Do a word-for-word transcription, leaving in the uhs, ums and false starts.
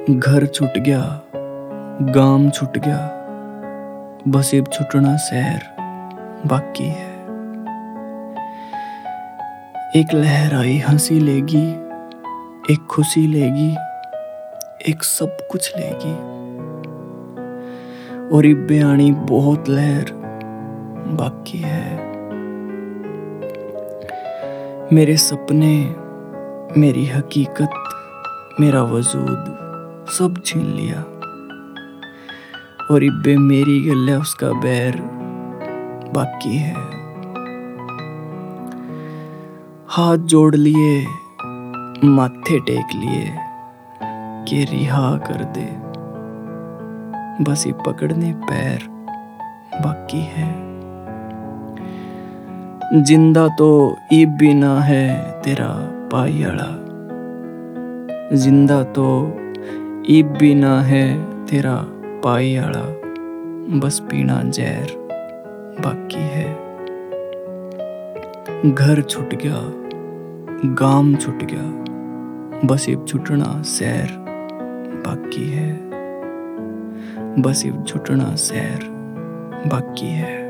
घर छुट गया, गाम छुट गया, बस अब छुटना शहर बाकी है। एक लहर आई हंसी लेगी, एक खुशी लेगी, एक सब कुछ लेगी। और इब्बे आनी बहुत लहर बाकी है। मेरे सपने, मेरी हकीकत, मेरा वजूद सब छीन लिया। और इब्बे मेरी गल्ला उसका बैर बाकी है। हाथ जोड़ लिए, माथे टेक लिए कि रिहा कर दे, बस ये पकड़ने पैर बाकी है। जिंदा तो इब भी ना है तेरा पाई आला, जिंदा तो इब भी ना है तेरा पाई आला, बस पीना जहर बाकी है। घर छुट गया, गाम छुट गया, बस अब छुटना शहर बाकी है, बस अब छुटना शहर बाकी है।